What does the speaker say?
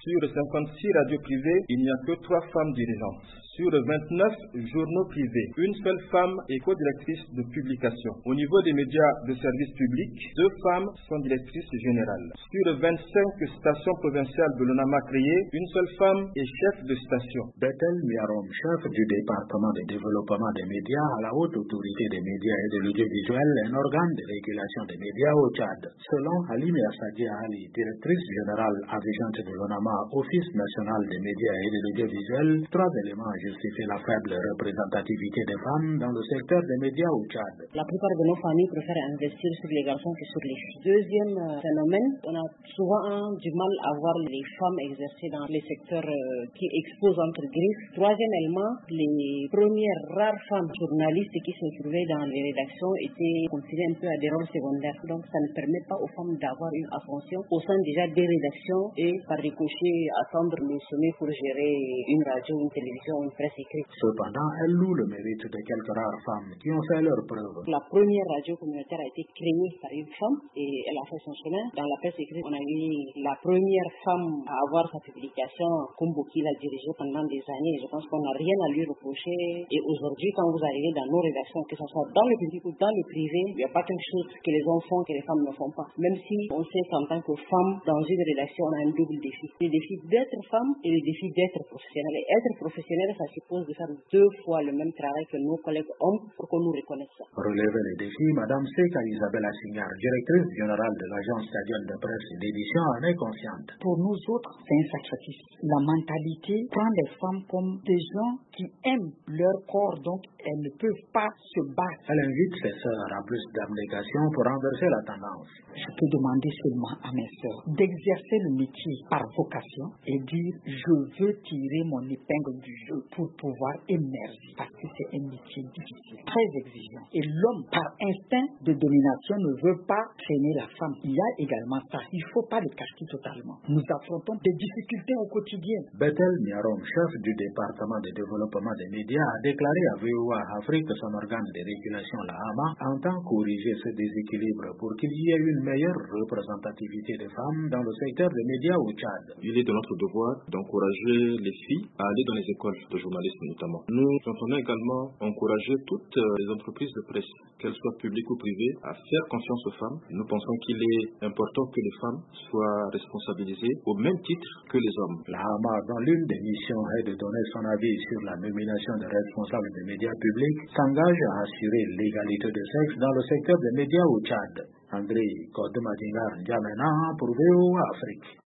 Sur 56 radios privées, il n'y a que 3 femmes dirigeantes. Sur 29 journaux privés, une seule femme est co-directrice de publication. Au niveau des médias de service public, 2 femmes sont directrices générales. Sur 25 stations provinciales de l'ONAMA créées, une seule femme est chef de station. Bethel Miarom, chef du département de développement des médias à la haute autorité des médias et de l'audiovisuel, un organe de régulation des médias au Tchad. Selon Halimi Assadia Ali, directrice générale adjointe de l'ONAMA, Office national des médias et de l'audiovisuel, 3 éléments justifient la faible représentativité des femmes dans le secteur des médias au Tchad. La plupart de nos familles préfèrent investir sur les garçons que sur les filles. Deuxième phénomène, on a souvent du mal à voir les femmes exercer dans les secteurs qui exposent entre griffes. Troisième élément, les premières rares femmes journalistes qui se trouvaient dans les rédactions étaient considérées un peu à des rôles secondaires. Donc ça ne permet pas aux femmes d'avoir une ascension au sein déjà des rédactions et par ricochet attendre le sommet pour gérer une radio, une télévision, une presse écrite. Cependant, elle loue le mérite de quelques rares femmes qui ont fait leur preuve. La première radio communautaire a été créée par une femme et elle a fait son chemin. Dans la presse écrite, on a eu la première femme à avoir sa publication, Kumbo, qui l'a dirigée pendant des années. Je pense qu'on n'a rien à lui reprocher. Et aujourd'hui, quand vous arrivez dans nos rédactions, que ce soit dans le public ou dans le privé, il n'y a pas quelque chose que les hommes font que les femmes ne font pas. Même si on sait qu'en tant que femme, dans une rédaction, on a un double défi. Le défi d'être femme et le défi d'être professionnel. Et être professionnel, ça suppose de faire 2 fois le même travail que nos collègues hommes pour qu'on nous reconnaisse ça. Relever les défis, Madame Seka Isabelle Assignard, directrice générale de l'agence tchadienne de presse et d'édition, en est consciente. Pour nous autres, c'est un sacrifice. La mentalité prend les femmes comme des gens qui aiment leur corps, donc elles ne peuvent pas se battre. Elle invite ses sœurs à plus d'abnégation pour renverser la tendance. Je peux demander seulement à mes sœurs d'exercer le métier par vocation et dire je veux tirer mon épingle du jeu pour pouvoir émerger parce que c'est un métier difficile, très exigeant. Et l'homme, par instinct de domination, ne veut pas traîner la femme. Il y a également ça. Il ne faut pas le cacher totalement. Nous affrontons des difficultés au quotidien. Bethel Miarom, chef du département de développement des médias, a déclaré à VOA Afrique que son organe de régulation, la HAMA, entend corriger ce déséquilibre pour qu'il y ait une meilleure représentativité des femmes dans le secteur des médias au Tchad. Il est de notre devoir d'encourager les filles à aller dans les écoles de journalisme notamment. Nous entendons également encourager toutes les entreprises de presse, qu'elles soient publiques ou privées, à faire confiance aux femmes. Nous pensons qu'il est important que les femmes soient responsabilisées au même titre que les hommes. La HAMA, dont l'une des missions est de donner son avis sur la nomination des responsables des médias publics, s'engage à assurer l'égalité de sexe dans le secteur des médias au Tchad. André Kodematingar Djamena pour VOA Afrique.